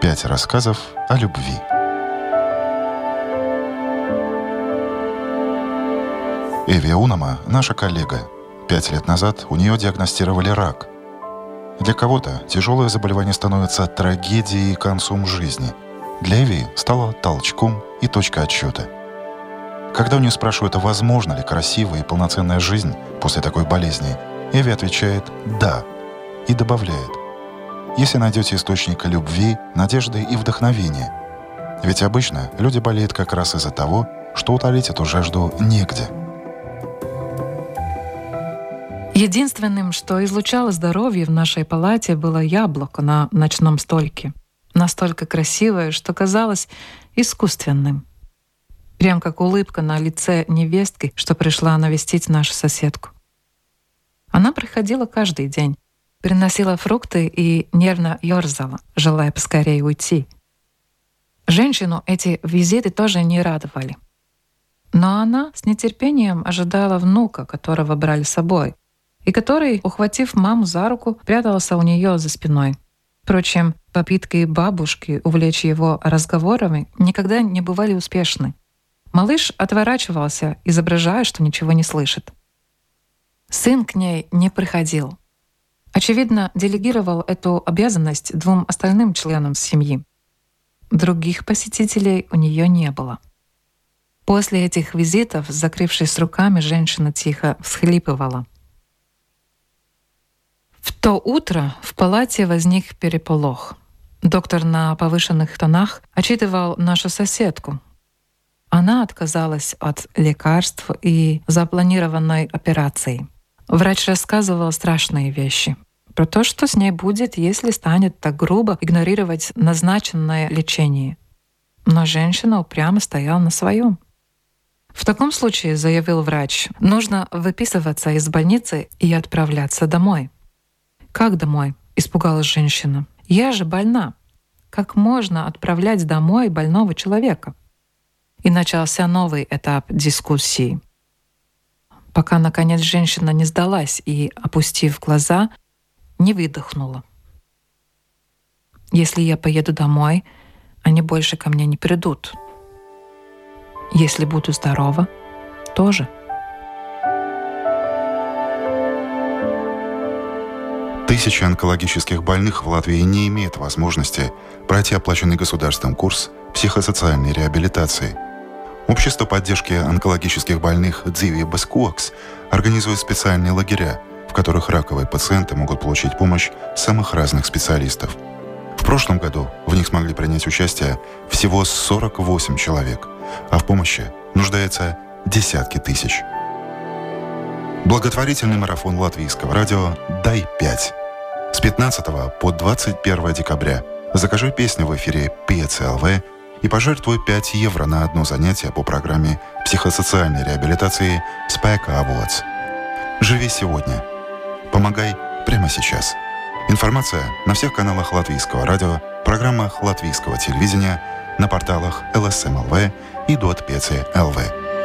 5 рассказов о любви. Эви Унама – наша коллега. 5 лет назад у нее диагностировали рак. Для кого-то тяжелое заболевание становится трагедией и концом жизни. Для Эви стало толчком и точкой отсчета. Когда у нее спрашивают, возможно ли красивая и полноценная жизнь после такой болезни, Эви отвечает «да» и добавляет: если найдете источник любви, надежды и вдохновения. Ведь обычно люди болеют как раз из-за того, что утолить эту жажду негде. Единственным, что излучало здоровье в нашей палате, было яблоко на ночном столике. Настолько красивое, что казалось искусственным. Прям как улыбка на лице невестки, что пришла навестить нашу соседку. Она приходила каждый день, приносила фрукты и нервно ёрзала, желая поскорее уйти. Женщину эти визиты тоже не радовали. Но она с нетерпением ожидала внука, которого брали с собой, и который, ухватив маму за руку, прятался у нее за спиной. Впрочем, попытки бабушки увлечь его разговорами никогда не бывали успешны. Малыш отворачивался, изображая, что ничего не слышит. Сын к ней не приходил. Очевидно, делегировал эту обязанность 2 остальным членам семьи. Других посетителей у нее не было. После этих визитов, закрывшись руками, женщина тихо всхлипывала. В то утро в палате возник переполох. Доктор на повышенных тонах отчитывал нашу соседку. Она отказалась от лекарств и запланированной операции. Врач рассказывал страшные вещи про то, что с ней будет, если станет так грубо игнорировать назначенное лечение. Но женщина упрямо стояла на своем. В таком случае, заявил врач, нужно выписываться из больницы и отправляться домой. «Как домой?» — испугалась женщина. «Я же больна. Как можно отправлять домой больного человека?» И начался новый этап дискуссии. Пока, наконец, женщина не сдалась и, опустив глаза, не выдохнула. «Если я поеду домой, они больше ко мне не придут. Если буду здорова, тоже». Тысячи онкологических больных в Латвии не имеют возможности пройти оплаченный государством курс психосоциальной реабилитации. Общество поддержки онкологических больных «Dzīvie bez koks» организует специальные лагеря, в которых раковые пациенты могут получить помощь самых разных специалистов. В прошлом году в них смогли принять участие всего 48 человек, а в помощи нуждаются десятки тысяч. Благотворительный марафон Латвийского радио «Дай 5». С 15 по 21 декабря закажи песню в эфире ПЦЛВ и пожертвуй 5 евро на одно занятие по программе психосоциальной реабилитации Spēka avots. Живи сегодня. Помогай прямо сейчас. Информация на всех каналах Латвийского радио, программах Латвийского телевидения, на порталах LSM.LV и .PC.LV.